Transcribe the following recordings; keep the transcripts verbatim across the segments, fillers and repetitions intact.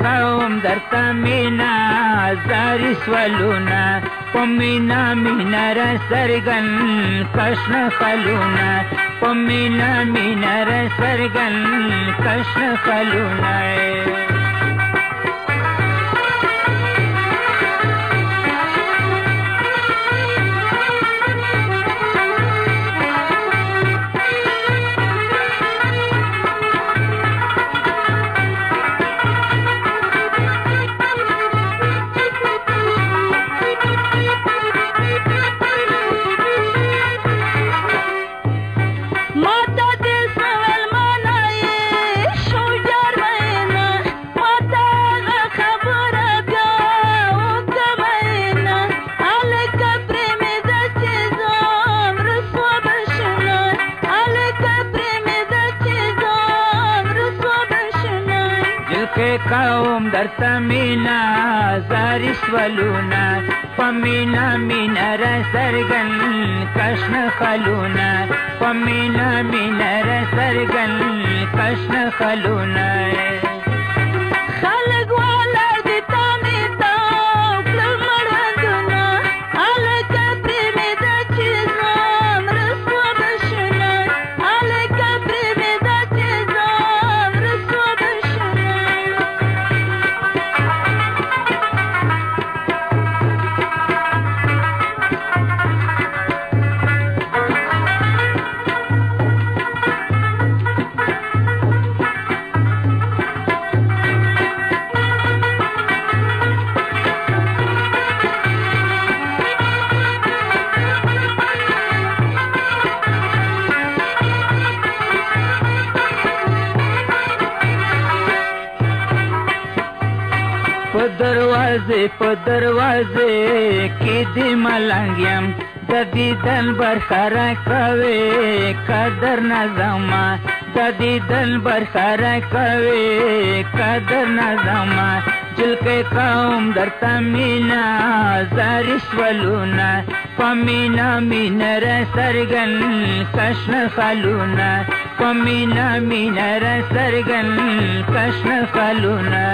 قوم درته مینا زاری سولونه په مینا مینا را سرګن کشن خلونه په مینا مینا را سرګن کشن خلونه قوم درته مینا زاری سولونه په مینا مینا را سرګن کشن خلونه په مینا مینا را سرګن کشن خلونه په دروازه په دروازه کې دې ملنګ یم د دیدن برخره کوي قدر نظما د دیدن برخره کوي قدر نظما جلکه قوم درته مینا زاری سولونه په مینا مینا را سرګن کشن خلونه په مینا مینا را سرګن کشن خلونه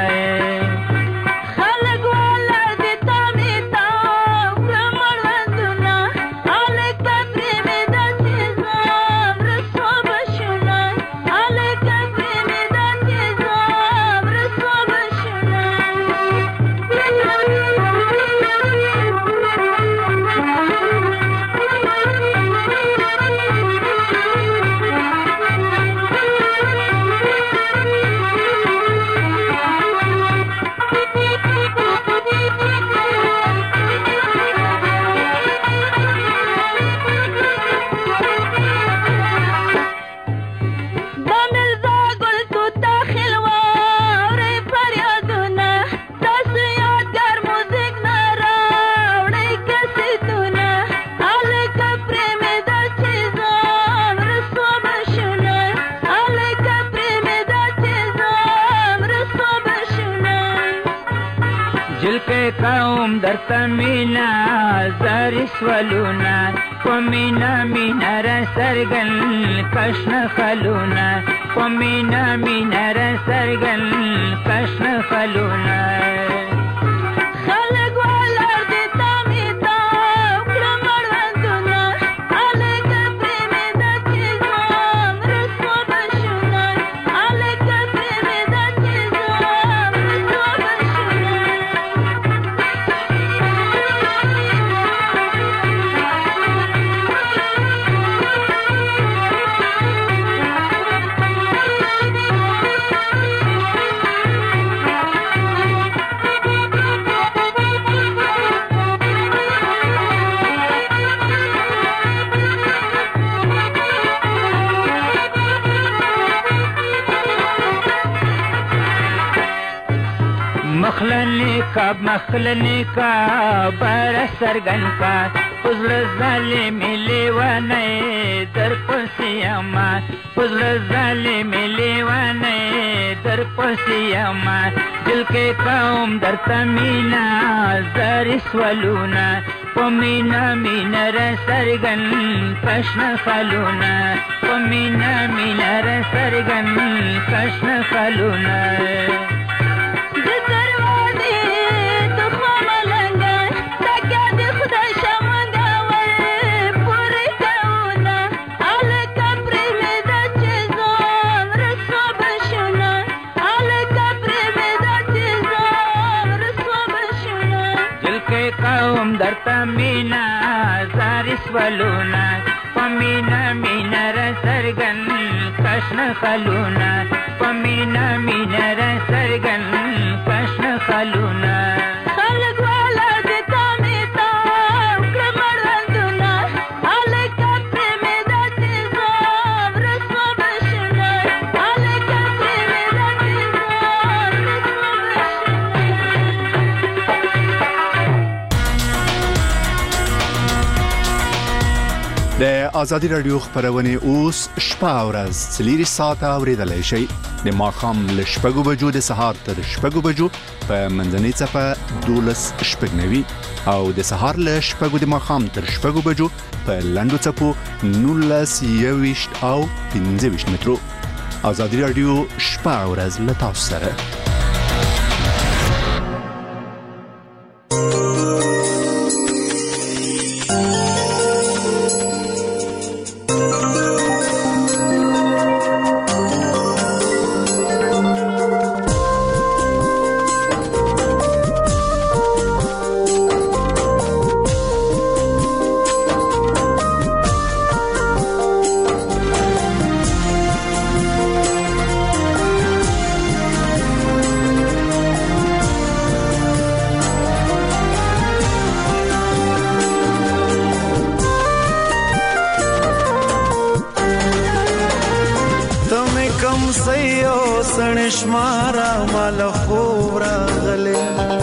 جلکه قوم درته مینا زاری سولونه په مینا مینا را سرګن کشن خلونه په مینا مینا را سرګن کشن خلونه مخلنی کا مخلنی کا بر سرګن کا پزړ ظالم لیوانه در پسیما پزړ ظالم لیوانه در پسیما دل کې قوم درته مینا زاری سولونه په مینا مینا را سرګن کشن خلونه په مینا مینا را سرګن کشن خلونه درته مینا زار سولونه په مینا مینا را سرګن کشن خلونه په مینا مینا را سرګن کشن خلونه خلق والا دې تامې تا وکړه مړوندونه هلکه پرې مې داسې زور رسمه بشنه هلکه پرې مې داسې زور رسمه بشنه. د آزادي رادیو خبرونه اوس شپه او ورځ څلور ساعته اوریدلای شئ د ماښام له شپږو بجو د سهار تر شپږو بجو په منځنۍ څپه دولس شپږ نوي او د سهار له شپږو د ماښام تر شپږو بجو په لنډو څپو نولس یوویشت او پنځه ویشت مترو. آزادي رادیو شپه او ورځ له تاسو سره. شمارا مال خوب راغله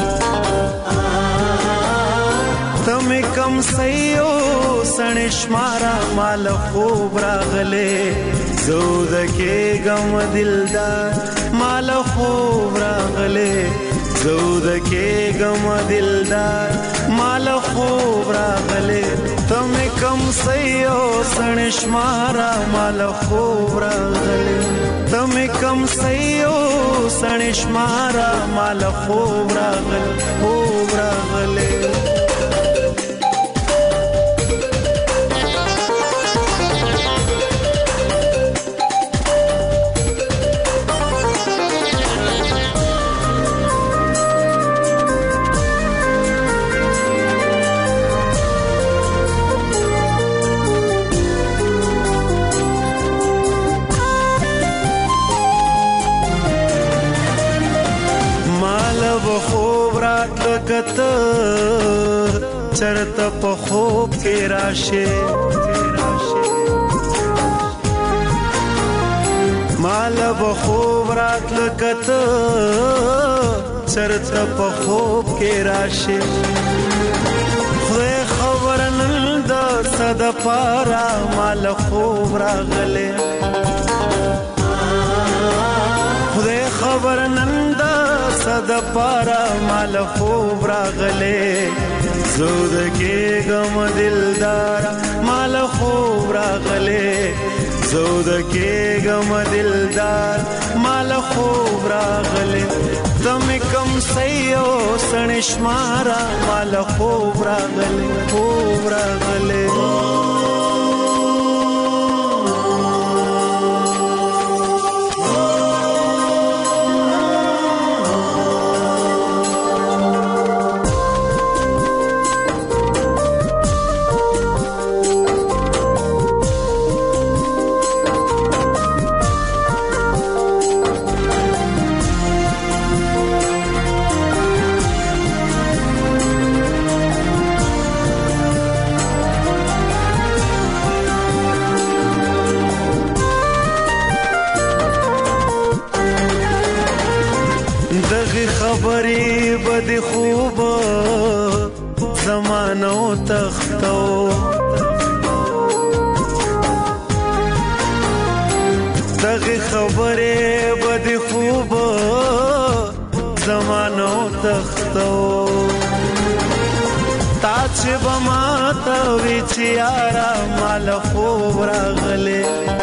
تم کم سيو سن شمارا مال خوب راغله زود کې غم دلدار مال خوب راغله زود کې غم دلدار مال خوب راغله تم کم سيو سن شمارا مال خوب راغله تم کم سيو سن شمارا مال خوب راغل خوب راغله کته چرته په خوب کې راشه مال به خوب راتل کته چرته په خوب کې راشه خدای خبر نن د صد پارا مال خوب راغله خدای خبر نن صد پارا مال خوب راغله زود کې غم دلدار مال خوب راغله زود کې غم دلدار مال خوب راغله تم کم سيو سن شمارا مال خوب راغله خوب راغله خبرې بد خوب زمانو تختو دغه خبرې بد خوب زمانو تختو تا چې بما ته وی چې یارا مال خوب راغله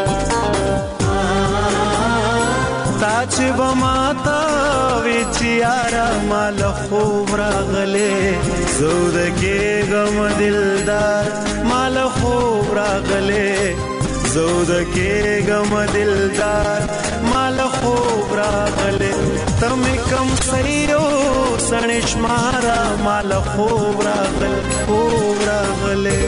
تا چې بما ته وی چې یارا مال خوب راغله زود کې غم دلدار مال خوب راغله زود کې غم دلدار مال خوب راغله تم تمې کم سیو سړی شماره مال خوب راغل خوب راغلی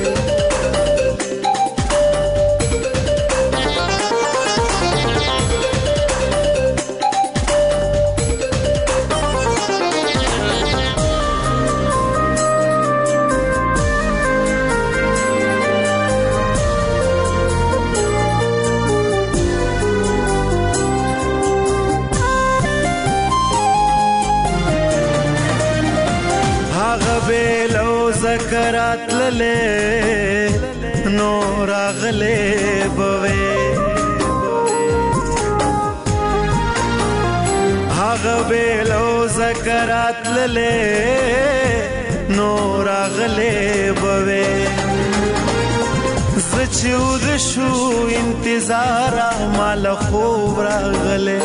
کرات للے نو راغلے بوے هاغ بیلو زکرات للے نو راغلے بوے زچود شو انتظارا مال خوب راغلے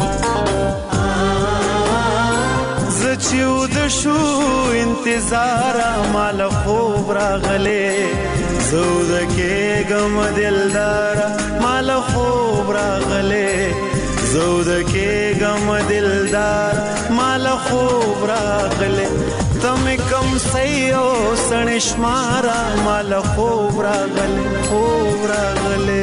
زچود شو انتظار مال خوب راغلے زود کے غم دلدار مال خوب راغلے زود کے غم دلدار مال خوب راغلے تم کم سیو سنشمارا مال خوب راغلے خوب راغلے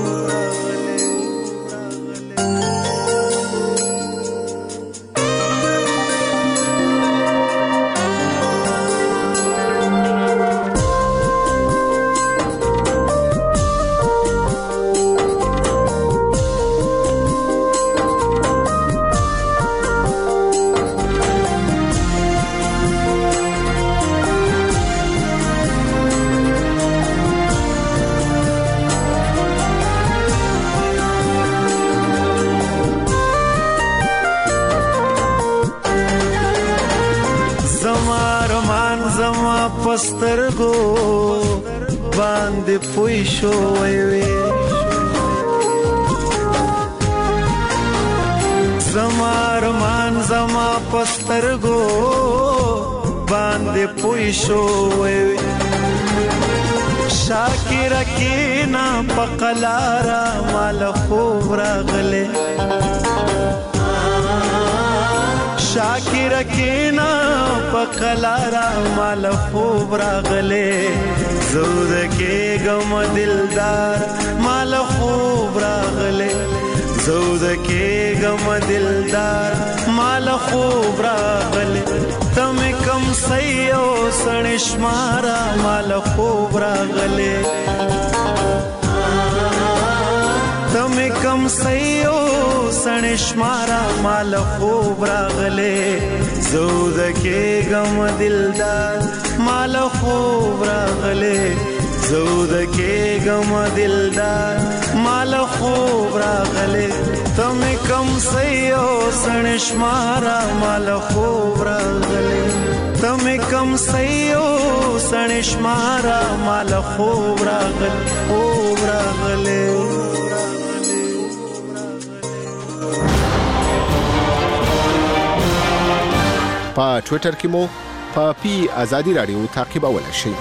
پسترګو باندې پوي شو وي زمار مان زما پسترګو باندې پوي شو وي شاکر کینا پقلارا مال خوب راغله شاکر کینا پقلارا مال خوب راغلے زود کے غم دلدار مال خوب راغلے زود کے غم دلدار مال خوب راغلے تم کم سیو سنشمارا مال خوب راغلے تم کم سیو سنشمارا مال خوب راغلے زود کے غم دلدار مال خوب راغلے زود کے غم دلدار مال خوب راغلے تم کم سیو سنشمارا مال خوب راغلے تم کم سیو سنشمارا مال خوب راغلے خوب راغلے په ټوئیټر کې مو په پی ازادي رادیو تعقیبولای شئ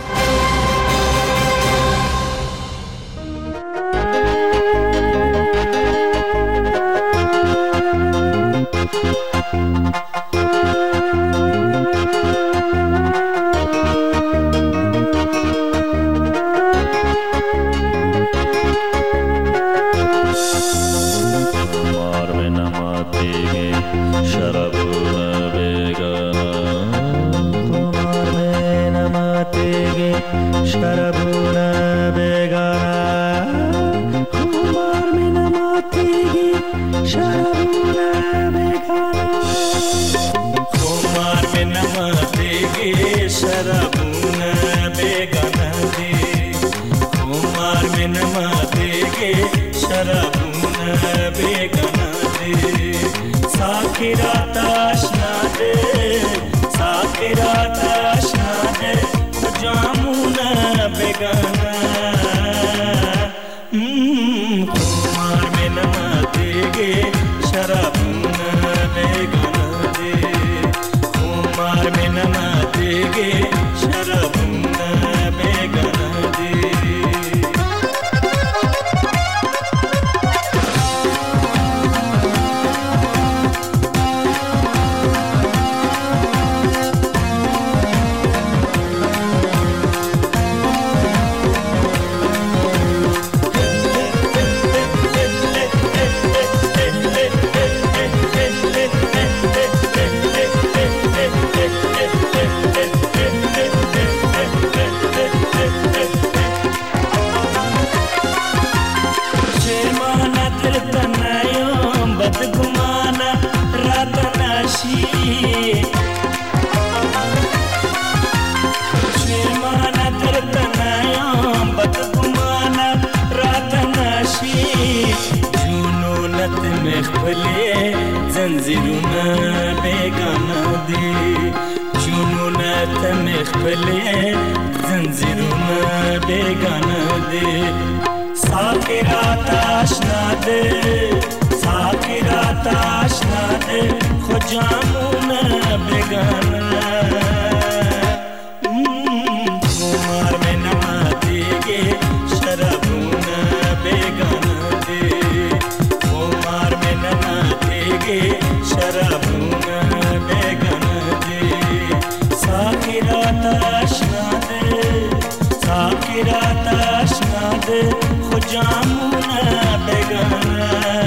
तरतनायों बदगुमाना रात नाशी शेरमाना तरतनायों बदगुमाना रात नाशी जुनूनत में खपले जंजीरुना बेगाना दे जुनूनत में खपले जंजीरुना बेगाना दे साकिरात आशना दे साकिरात आशना दे खुजामुना बेगाना कुमार में नमातेगे शराबुना बेगाना दे कुमार में नमातेगे शराबुना बेगाना दे साकिरात आशना दे साकिरात आशना दे खुजामुना बेगाना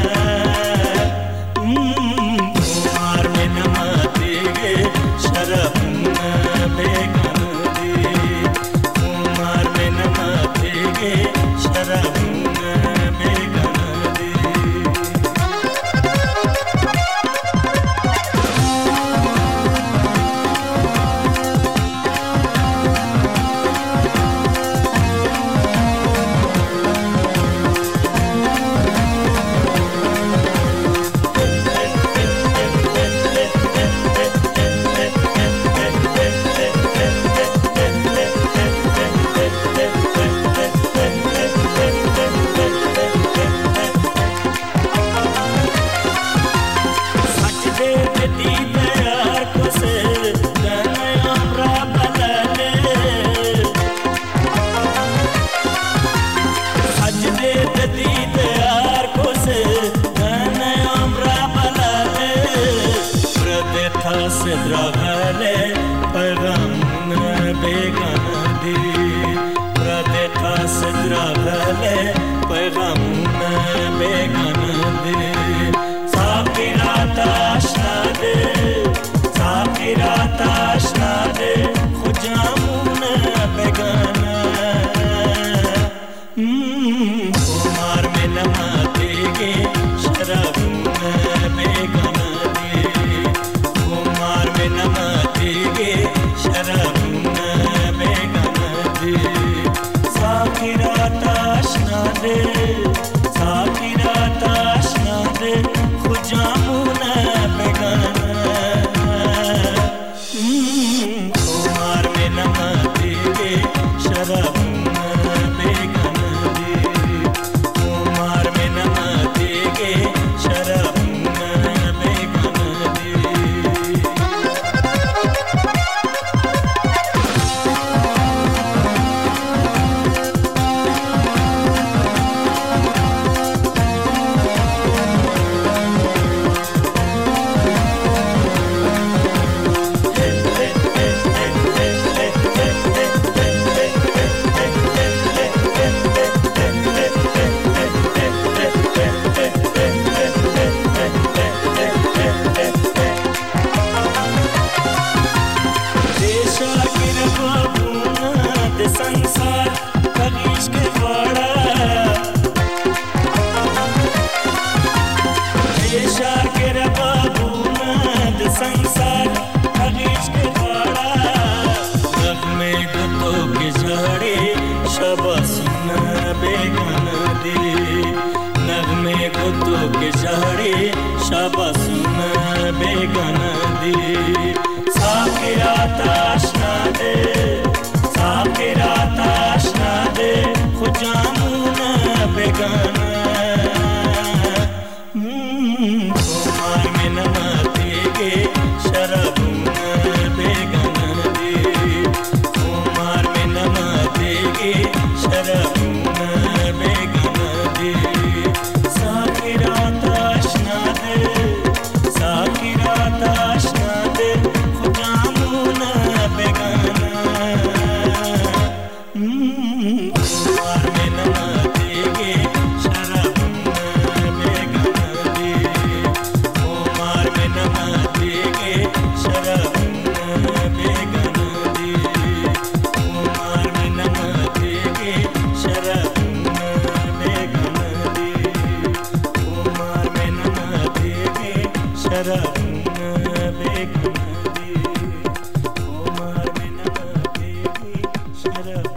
कुमार में नमातेगे शराबुना बेगाना दे कुमार में नमातेगे शराबुना बेगाना दे Sidragale pagamuna begana di pradeta sidragale pagamuna begana di sakirat ashna de sakirat ashna de khujamuna begana kumar mein namatege sharabuna begana Kumar में नमातेगे शराबुना बेगाना दे साकिरात आशना दे साकिरात आशना दे खुजामुना बेगाना कुमार में नमातेगे शराबुना बेगाना दे कुमार में नमातेगे शराबुना बेगाना दे संसार कलीश के बड़ा देशा के रबाबूनाद संसार कलीश के बड़ा नगमे गुतो के झाड़े शबासुना बेगाना दे नगमे गुतो के झाड़े शबासुना बेगाना दे साकिरात आशना दे साकिरात आशना दे खुजामुना बेगाना कुमार में नमातेगे शराबुना बेगाना दे कुमार में नमातेगे शराबुना बेगाना दे साकिरात आशना दे साकिरात आशना दे खुजामुना बेगाना कुमार में नमातेगे شرابونه بیگانه دی عمر میں نہ پیگی شراب.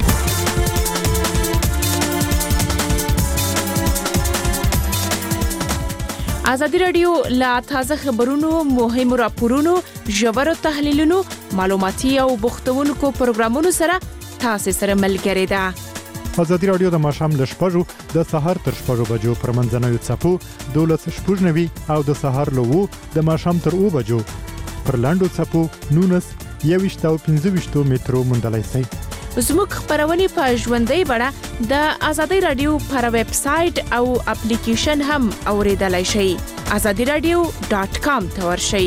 ازادي رادیو لا تازه خبرونو، مهمو راپورونو، ژورو تحلیلونو، معلوماتي او بوختونکو پروګرامونو سره تاسو سره ملګری ده. ازادي رادیو د ماښام له شپږو د سهار تر شپږو بجو پر منځنوي څپو دولس شپږ نوي او د سهار له وو د ماښام تر اوه بجو پر لاندو څپو نونس یويشت او پنځه ویشت مترو موندلای شئ. زموږ خبرونه په ژوندۍ بڼه د ازادي رادیو پر ویب سټ او اپلیکیشن هم اوریدلای شئ. azadi radio dot com ته ورشئ.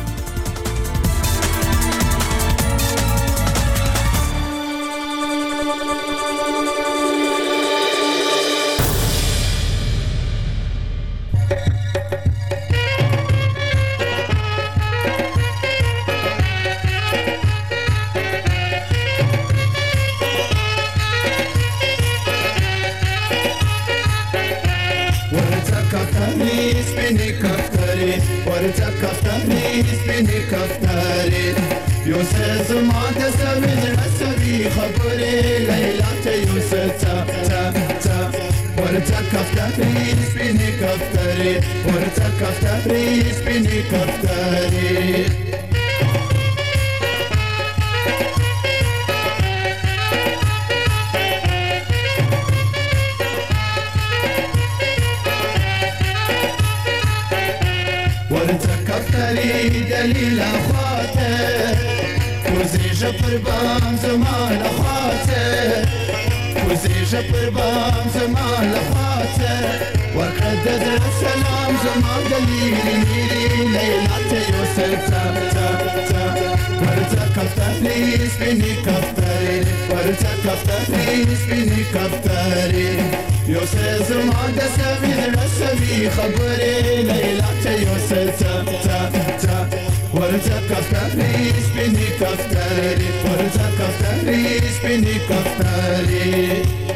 دلیل خاطر کوزی جبر بام زمان خاطر کوزی جبر بام زمان خاطر وقد در سلام زمان دلیل میری لیلات یوسف تا تا تا ورتا کفتری سپینی کفتری ورتا کفتری سپینی کفتری یوسف زمان دسوی رسوی خبری لیلات یوسف تا تا تا ورتا کفتری سپینی کفتری ورتا کفتری سپینی کفتری.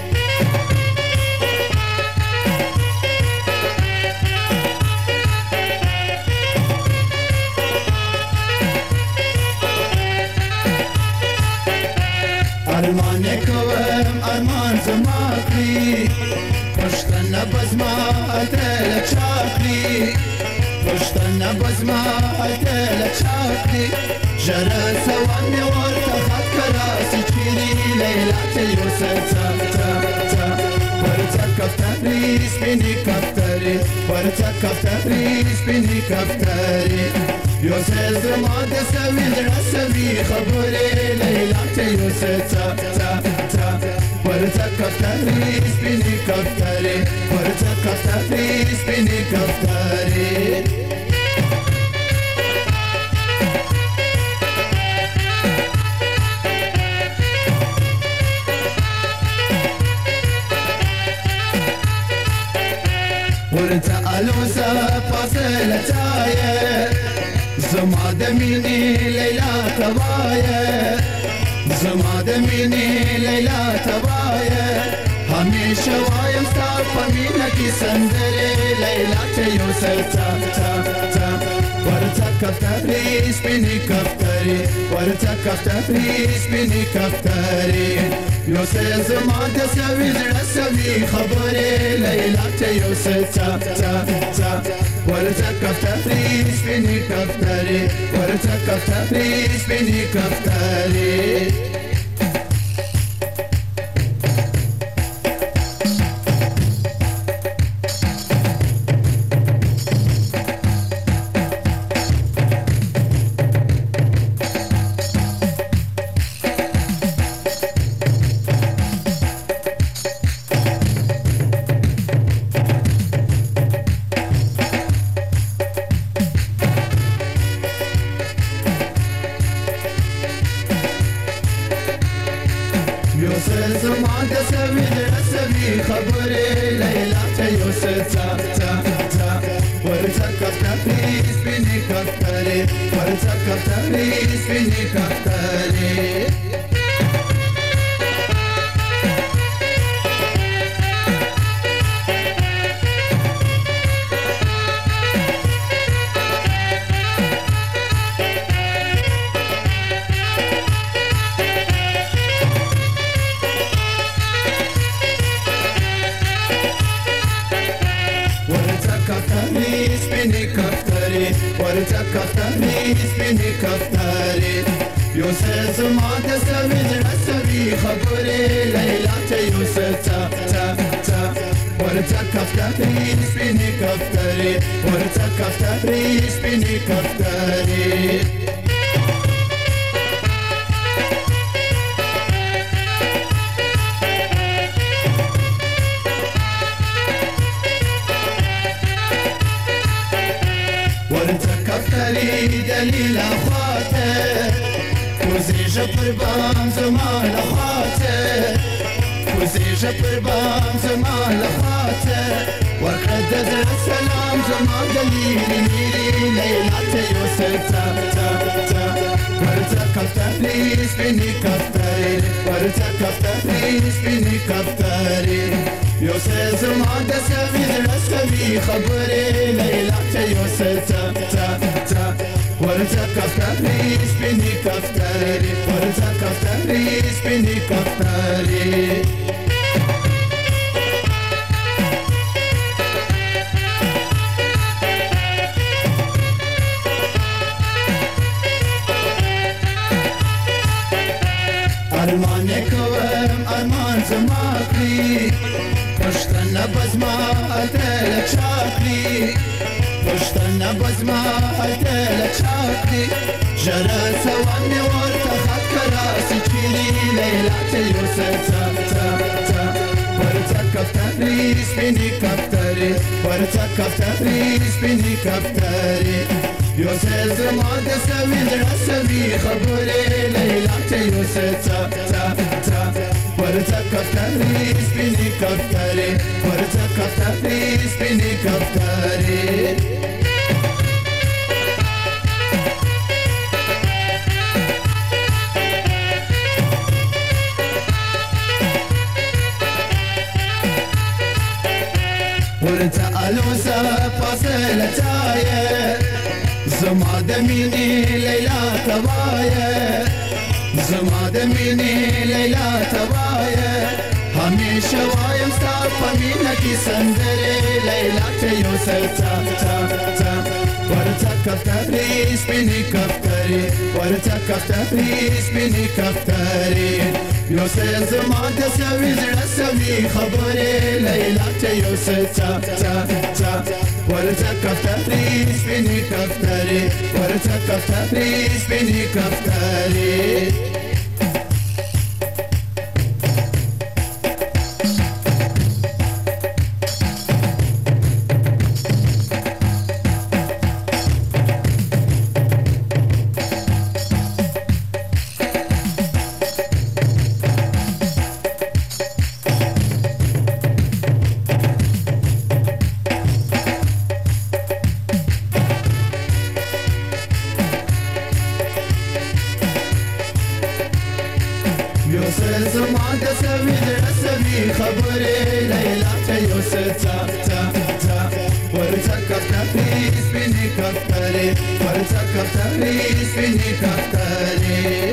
ارمان کوم ارمان زماکلی پشتن بزما اتل چاکلی پشتن بزما اتل چاکلی جرا سوان ورت خط کراسی چیری لیلات یوسف تا تا تا ورتا کفتری سپینی کفتری ورتا کفتری سپینی کفتری یوسف زمان دسوی رسوی خبری لیلات یوسف تا تا تا ورتا کفتری سپینی کفتری ورتا کفتری سپینی کفتری. ورتا الوسا فاصلتايه زما دميني ليلى تبايه زما دميني ليلى تبايه هميشه وايم ستار فمينه كي سندري ليلى يوسف تا تا تا ورتا كفتري سبيني كفتري ورتا كفتري سبيني كفتري يوسف زما دسوي رسوي خبري ليلى يوسف تا تا تا ورتا كفتري سبيني كفتري ورتا كفتري سبيني كفتري. کفتری ورته کفتری سپینې کفتری یوسف زما د سوي زړه سوي خبرې لیلا ته یوسف ته ته ته ورته کفتری سپینې کفتری ورته کفتری سپینې کفتری ورته کفتری دلیل خاطر کوزیږه پر بام زما له خاطر کوزیږه پر بام زما له خاطر ورکړه د زړه سلام زما د لیرې لیرې لیلا ته یوسف ته ته ته ورته کفترې سپینې کفترې ورته کفترې سپینې کفترې یوسف زما د سوي زړه سوي خبرې لیلا ته یوسف ته ته ته ورته کفترې سپینې کفترې ورته کفترې سپینې کفترې ارمان کوم ارمان زما کړی پښتنه بزما اتل چاکړي پښتنه بزما اتل چاکړي جرا سوان ورته خکرا سچيري لیلا ته یوسف ته ته ته ورته کفتري سپینې کفتري ورته کفتري سپینې کفتري یوسف زما د سوي زړه سوي خبرې لیلا ته یوسف ته ته ته ورته کفتري سپینې کفتري ورته کفتري سپینې کفتري ورته الوسه فاصله چایه زما د مینې لیلا ته وایه زما د مینې لیلا ته وایه همیشه وایم ستا په مینه کې سندرې لیلا ته یوسف ته ته ته ورته کفترې سپینې کفترې ورته کفترې سپینې کفترې یوسف زما د سوي زړه سوي خبرې لیلا ته یوسف ته ته ته ورته کفترې سپینې کفترې ورته کفترې سپینې کفترې یوسف زما د سوي زړه سوي خبرې لیلا ته یوسف ته ته ته ورته کفترې سپینې کفترې ورته کفترې سپینې کفترې